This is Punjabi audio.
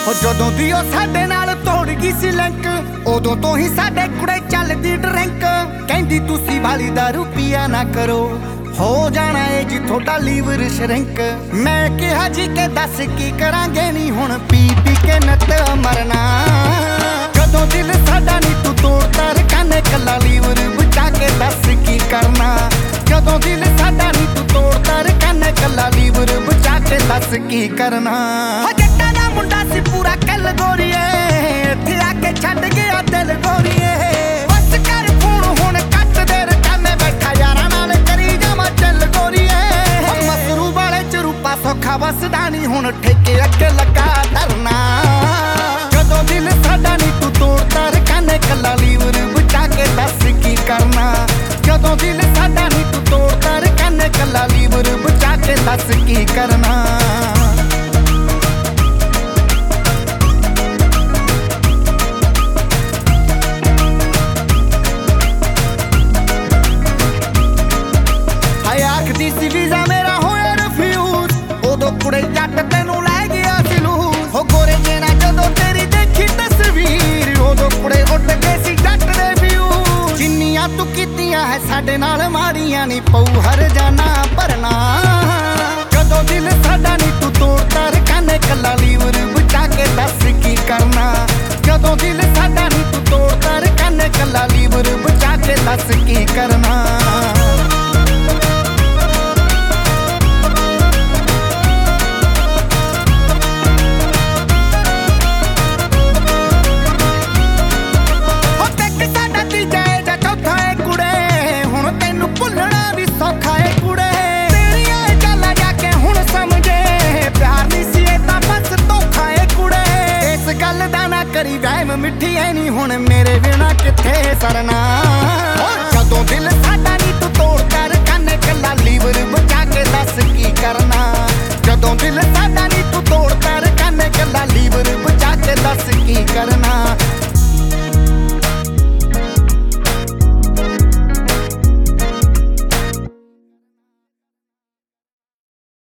ਜਦੋਂ ਦੀ ਉਹ ਸਾਡੇ ਨਾਲ ਤੋੜ ਗਈ ਸੀ ਲਿੰਕ, ਉਦੋਂ ਤੋਂ ਹੀ ਸਾਡੇ ਕੁੜੇ ਚੱਲਦੀ ਡਰਿੰਕ। ਕਹਿੰਦੀ ਤੁਸੀਂ ਵਾਲੀ ਦਾਰੂ ਪੀਆ ਨਾ ਕਰੋ, ਹੋ ਜਾਣਾ ਏ ਜੀ ਤੁਹਾਡਾ ਲੀਵਰ ਸ਼ਰਿੰਕ। ਮੈਂ ਕਿਹਾ ਜੀ ਕਿ ਦੱਸ ਕੀ ਕਰਾਂਗੇ ਨੀ ਹੁਣ ਪੀ ਪੀ ਕੇ ਨੱਤ ਮਰਨਾ। ਜਦੋਂ ਦਿਲ ਸਾਡਾ ਨੀ ਤੂੰ ਤੋੜਦਾ ਰਕਾਨੇ ਕੱਲਾ ਲੀਵਰ ਬਚਾ ਕੇ ਦੱਸ ਕੀ ਕਰਨਾ। ਜਦੋਂ ਦਿਲ ਸਾਡਾ ਨੀ ਤੂੰ ਤੋੜਦਾ ਰਕਾਨੇ ਕੱਲਾ ਲੀਵਰ ਬਚਾ ਕੇ ਦੱਸ ਕੀ ਕਰਨਾ। ਜੱਟਾਂ ਦਾ ਮੁੰਡਾ ਸੀ ਪੂਰਾ ਕੱਲ ਗੋਰੀਏ, ਇੱਥੇ ਆ ਕੇ ਛੱਡ ਗਿਆ ਦਿਲ ਗੋਰੀਏ। ਬਸ ਕਰ ਫੋਨ ਹੁਣ ਕੱਟ ਦੇ ਰਕਾਨੇ ਬੈਠਾ ਯਾਰਾਂ ਨਾਲ ਕਰੀ ਜਾਵਾਂ ਚੱਲ ਗੋਰੀਏ। ਮਸਰੂ ਵਾਲੇ ਚ ਰੂਪਾ ਸੌਖਾ ਵਸਦਾ ਨੀ ਹੁਣ ਠੇਕੇ ਅੱਗੇ ਲੱਗਾ ਧਰਨਾ। ਜਦੋਂ ਦਿਲ ਸਾਡਾ ਨੀ ਤੂੰ ਤੋੜਦਾ ਰਕਾਨੇ ਕੱਲਾ ਲੀਵਰ ਬਚਾ ਕੇ ਦੱਸ ਕੀ ਕਰਨਾ। ਜਦੋਂ ਦਿਲ ਸਾਡਾ ਨੀ ਤੂੰ ਤੋੜਦਾ ਰਕਾਨੇ ਕੱਲਾ ਲੀਵਰ ਬਚਾ ਕੇ ਦੱਸ ਕੀ ਕਰਨਾ। ਆਖਦੀ ਸੀ ਵੀਜ਼ਾ ਮੇਰਾ ਹੋਇਆ ਰਿਫਿਊਜ਼, ਉਦੋਂ ਕੁੜੇ ਜੱਟ ਤੈਨੂੰ ਲੈ ਗਿਆ ਸੀ ਲੂਜ਼। ਹੋ ਗੋਰੇ ਜੇ ਨਾ ਜਦੋਂ ਤੇਰੀ ਦੇਖੀ ਤਸਵੀਰ, ਉਦੋਂ ਕੁੜੇ ਉੱਡ ਗਏ ਸੀ ਜੱਟ ਦੇ ਵਿਊ। ਜਿੰਨੀਆਂ ਤੂੰ ਕੀਤੀਆਂ ਹੈ ਸਾਡੇ ਨਾਲ ਮਾੜੀਆਂ ਨੀ ਪਊ ਹਰ ਜਾਣਾ ਭਰਨਾ। ਜਦੋਂ ਦਿਲ ਸਾਡਾ ਨੀ ਤੂੰ ਤੋੜਦਾ ਰਕਾਨੇ ਕੱਲਾ ਲੀਵਰ ਬਚਾ ਕੇ ਦੱਸ ਕੀ ਕਰਨਾ। ਜਦੋਂ ਦਿਲ ਸਾਡਾ ਨੀ ਤੂੰ ਤੋੜਦਾ ਰਕਾਨੇ ਕੱਲਾ ਲੀਵਰ ਬਚਾ ਕੇ ਦੱਸ ਕੀ ਕਰਨਾ। ਕਰੀ ਵਹਿਮ ਮਿੱਠੀ ਐ ਨੀ ਹੁਣ ਮੇਰੇ ਬਿਨਾ ਕਿੱਥੇ ਸਰਨਾ। ਜਦੋਂ ਦਿਲ ਸਾਡਾ ਨੀ ਤੂੰ ਤੋੜਦਾ ਰਕਾਨੇ ਕੱਲਾ ਲੀਵਰ ਬਚਾ ਕੇ ਦੱਸ ਕੀ ਕਰਨਾ। ਜਦੋਂ ਦਿਲ ਸਾਡਾ ਨੀ ਤੂੰ ਤੋੜਦਾ ਰਕਾਨੇ ਕੱਲਾ ਲੀਵਰ ਬਚਾ ਕੇ ਦੱਸ ਕੀ ਕਰਨਾ।